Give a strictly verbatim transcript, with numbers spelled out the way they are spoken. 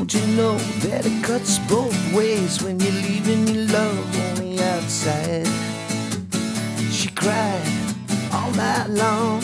Don't you know that it cuts both ways when you're leaving your love on the outside? She cried all night long.